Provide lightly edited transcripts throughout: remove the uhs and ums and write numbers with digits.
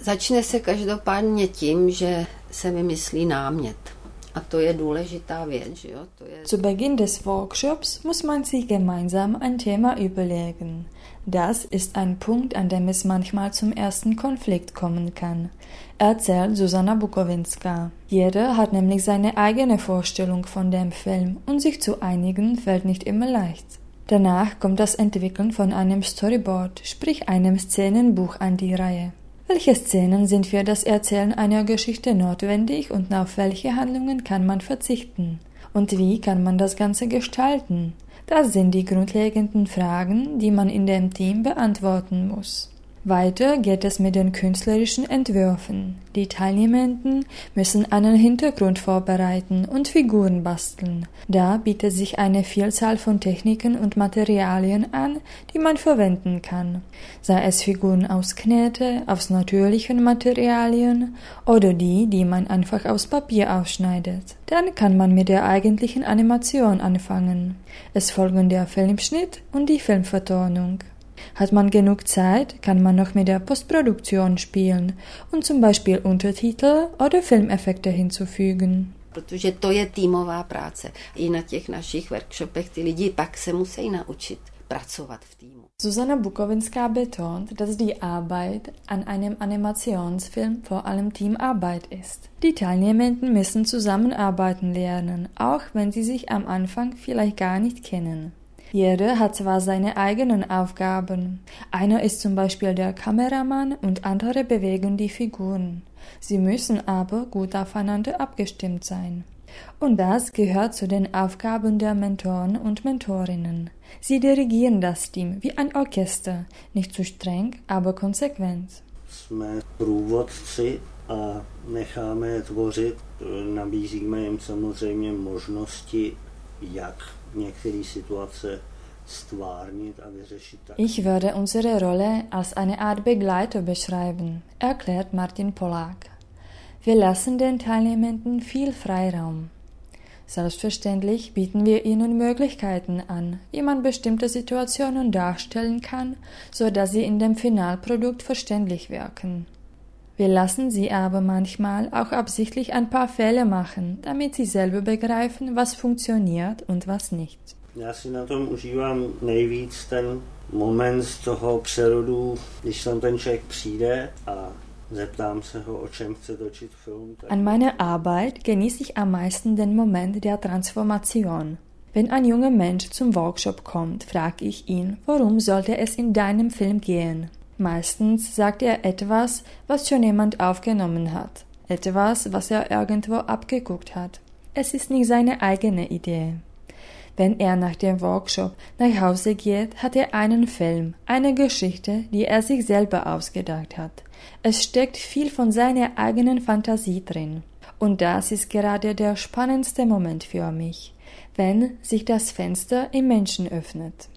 Začne se každopádně tím, že se vymyslí námět. A to je důležitá věc, že jo? Zu Beginn des Workshops muss man sich gemeinsam ein Thema überlegen. Das ist ein Punkt, an dem es manchmal zum ersten Konflikt kommen kann, erzählt Susanna Bukowinská. Jeder hat nämlich seine eigene Vorstellung von dem Film und sich zu einigen fällt nicht immer leicht. Danach kommt das Entwickeln von einem Storyboard, sprich einem Szenenbuch an die Reihe. Welche Szenen sind für das Erzählen einer Geschichte notwendig und auf welche Handlungen kann man verzichten? Und wie kann man das Ganze gestalten? Das sind die grundlegenden Fragen, die man in dem Team beantworten muss. Weiter geht es mit den künstlerischen Entwürfen. Die Teilnehmenden müssen einen Hintergrund vorbereiten und Figuren basteln. Da bietet sich eine Vielzahl von Techniken und Materialien an, die man verwenden kann. Sei es Figuren aus Knete, aus natürlichen Materialien oder die man einfach aus Papier ausschneidet. Dann kann man mit der eigentlichen Animation anfangen. Es folgen der Filmschnitt und die Filmvertonung. Hat man genug Zeit, kann man noch mit der Postproduktion spielen und zum Beispiel Untertitel oder Filmeffekte hinzufügen. Protože to je týmová práce. I na těch našich workshopech ty lidi pak se musí naučit pracovat v týmu. Susanna Bukowinská betont, dass die Arbeit an einem Animationsfilm vor allem Teamarbeit ist. Die Teilnehmenden müssen zusammenarbeiten lernen, auch wenn sie sich am Anfang vielleicht gar nicht kennen. Jeder hat zwar seine eigenen Aufgaben. Einer ist zum Beispiel der Kameramann und andere bewegen die Figuren. Sie müssen aber gut aufeinander abgestimmt sein. Und das gehört zu den Aufgaben der Mentoren und Mentorinnen. Sie dirigieren das Team wie ein Orchester, nicht zu streng, aber konsequent. Jsme průvodci a necháme je tvořit. Nabízíme jim samozřejmě možnosti, jak některé situace stvárnit a vyřešit. Ich würde unsere Rolle als eine Art Begleiter beschreiben, erklärt Martin Polák. Wir lassen den Teilnehmenden viel Freiraum. Selbstverständlich bieten wir ihnen Möglichkeiten an, wie man bestimmte Situationen darstellen kann, so dass sie in dem Finalprodukt verständlich wirken. Wir lassen sie aber manchmal auch absichtlich ein paar Fehler machen, damit sie selber begreifen, was funktioniert und was nicht. Já si na tom užívám nejvíc ten moment z toho přerodu, když tam ten člověk přijde a zeptám se ho, o čem chce točit film. An meiner Arbeit genieße ich am meisten den Moment der Transformation. Wenn ein junger Mensch zum Workshop kommt, frage ich ihn, worum sollte es in deinem Film gehen? Meistens sagt er etwas, was schon jemand aufgenommen hat. Etwas, was er irgendwo abgeguckt hat. Es ist nicht seine eigene Idee. Wenn er nach dem Workshop nach Hause geht, hat er einen Film, eine Geschichte, die er sich selber ausgedacht hat. Es steckt viel von seiner eigenen Fantasie drin. Und das ist gerade der spannendste Moment für mich, wenn sich das Fenster im Menschen öffnet.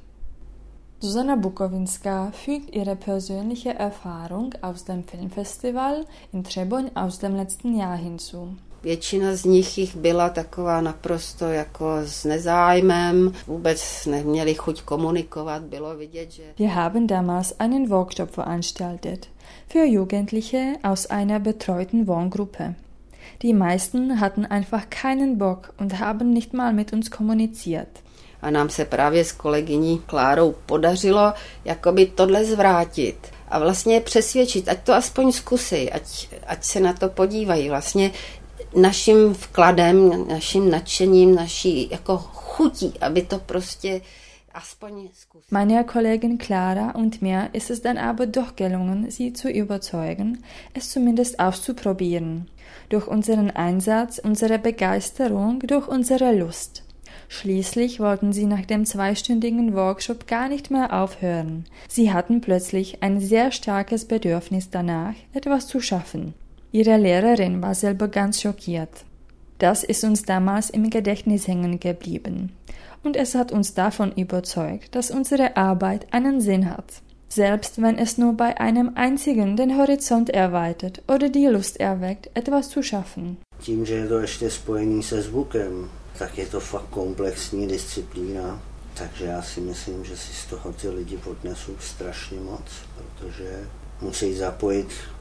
Susanna Bukowinská fügt ihre persönliche Erfahrung aus dem Filmfestival in Třeboň aus dem letzten Jahr hinzu. Většina z nich jich byla taková naprosto jako s nezájmem, vůbec neměli chuť komunikovat, bylo vidět, že... Wir haben damals einen Workshop veranstaltet für Jugendliche aus einer betreuten Wohngruppe. Die meisten hatten einfach keinen Bock und haben nicht mal mit uns kommuniziert. A nám se právě s kolegyní Klárou podařilo jakoby tohle zvrátit a vlastně přesvědčit, ať to aspoň zkusí, ať se na to podívají. Vlastně naším vkladem, naším nadšením, naší jako chutí, aby to prostě aspoň zkusili. Meiner Kollegin Clara und mir ist es dann aber doch gelungen, sie zu überzeugen, es zumindest auszuprobieren. Durch unseren Einsatz, unsere Begeisterung, durch unsere Lust. Schließlich wollten sie nach dem 2-stündigen Workshop gar nicht mehr aufhören. Sie hatten plötzlich ein sehr starkes Bedürfnis danach, etwas zu schaffen. Ihre Lehrerin war selber ganz schockiert. Das ist uns damals im Gedächtnis hängen geblieben. Und es hat uns davon überzeugt, dass unsere Arbeit einen Sinn hat. Selbst wenn es nur bei einem einzigen den Horizont erweitert oder die Lust erweckt, etwas zu schaffen. Tím, že je to ještě spojený se zvukem, tak je to fakt komplexní disciplína. Takže já si myslím, že si z toho ty lidi odnesou strašně moc, protože musí zapojit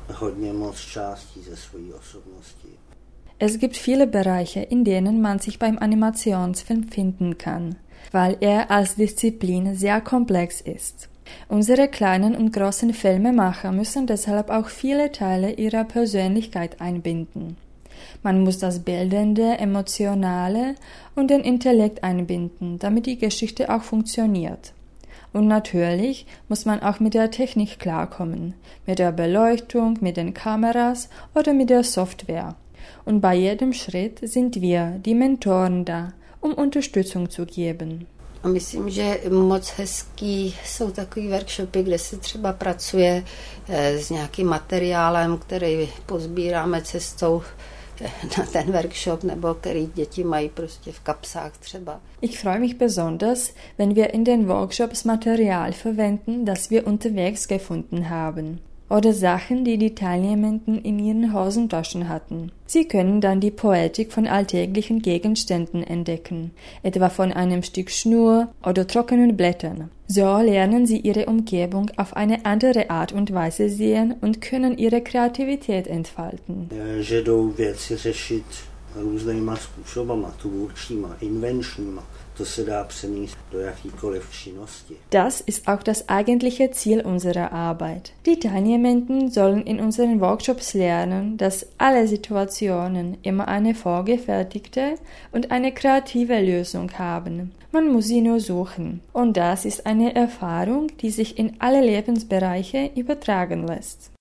hodně moc částí ze svojí osobnosti. Es gibt viele Bereiche, in denen man sich beim Animationsfilm finden kann, weil er als Disziplin sehr komplex ist. Unsere kleinen und großen Filmemacher müssen deshalb auch viele Teile ihrer Persönlichkeit einbinden. Man muss das Bildende, Emotionale und den Intellekt einbinden, damit die Geschichte auch funktioniert. Und natürlich muss man auch mit der Technik klarkommen, mit der Beleuchtung, mit den Kameras oder mit der Software. Und bei jedem Schritt sind wir, die Mentoren, da, um Unterstützung zu geben. A myslím, že moc hezký jsou takový workshopy, kde se třeba pracuje s nějakým materiálem, který pozbíráme cestou na ten workshop, nebo který děti mají prostě v kapsách třeba. Ich freue mich besonders, wenn wir in den Workshops Material verwenden, das wir unterwegs gefunden haben. Oder Sachen, die die Teilnehmenden in ihren Hosentaschen hatten. Sie können dann die Poetik von alltäglichen Gegenständen entdecken, etwa von einem Stück Schnur oder trockenen Blättern. So lernen sie ihre Umgebung auf eine andere Art und Weise sehen und können ihre Kreativität entfalten. Že jdou věci řešit různýma způsobama, tvůrčíma, invenčníma. To se dá přenést do jakýkoliv činnosti. Das ist auch das eigentliche Ziel unserer Arbeit. Die Teilnehmenden sollen in unseren Workshops lernen, dass alle Situationen immer eine vorgefertigte und eine kreative Lösung haben. Man muss sie nur suchen. Und das ist eine Erfahrung, die sich in alle Lebensbereiche übertragen lässt.